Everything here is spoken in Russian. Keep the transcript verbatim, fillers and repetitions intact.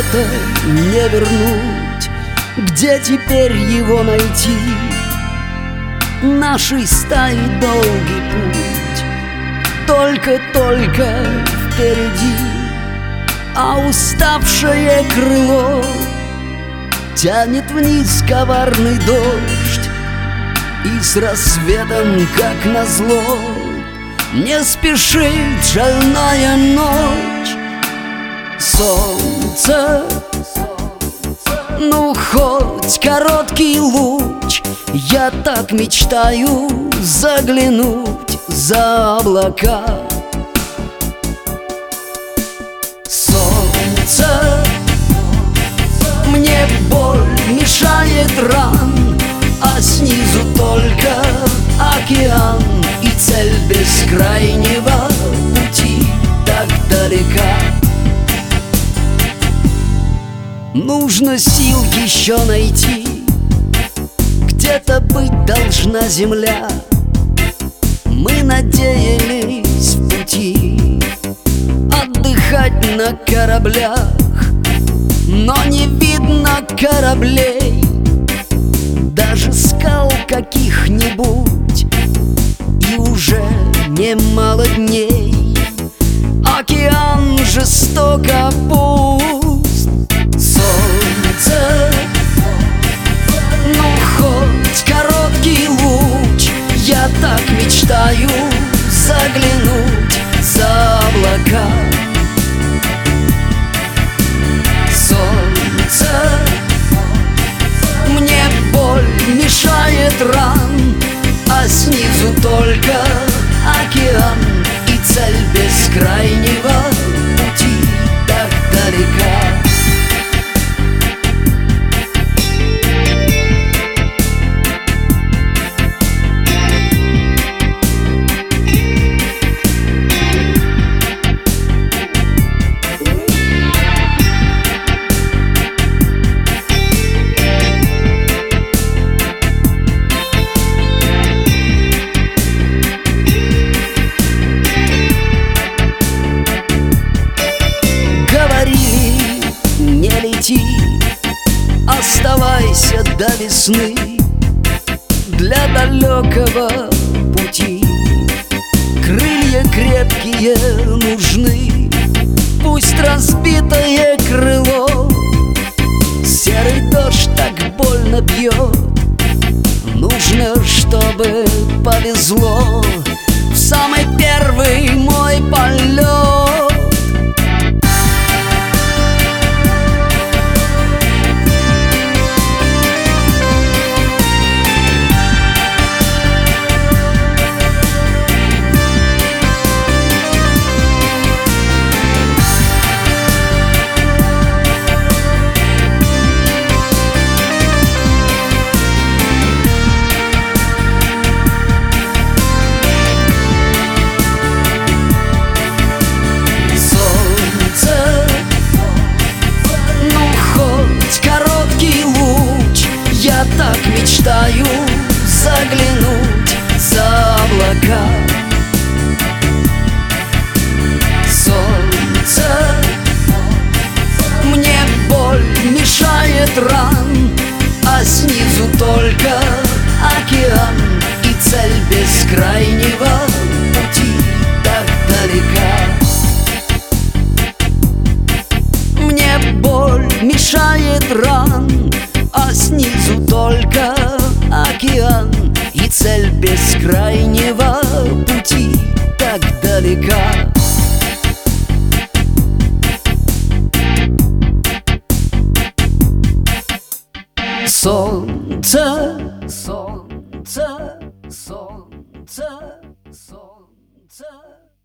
лето не вернуть. Где теперь его найти? Нашей стаи долгий путь только-только впереди, а уставшее крыло тянет вниз коварный дождь. И с рассветом, как назло, не спешит шальная ночь. Солнце, ну хоть короткий луч, я так мечтаю заглянуть за облака. Солнце, мне боль мешает ран, а снизу только океан, и цель бескрайнего пути так далека. Нужно сил еще найти, где-то быть должна земля. Мы надеялись в пути отдыхать на кораблях, но не видно кораблей, даже скал каких-нибудь, и уже немало дней. Океан жестоко пуст. Солнце, ну хоть короткий луч, я так мечтаю заглянуть за облака. Солнце, мне боль мешает ран, а снизу только океан, и цель бескрайнего пути так далека. Оставайся до весны для далекого пути. Крылья крепкие нужны, пусть разбитое крыло. Серый дождь так больно бьет, нужно, чтобы повезло в самый первый мой полет. Я так мечтаю заглянуть за облака. Солнце, мне боль мешает ран, а снизу только океан, и цель бескрайнего пути так далека. Мне боль мешает ран, а снизу только океан, и цель бескрайнего пути так далека. Солнце, солнце, солнце, солнце.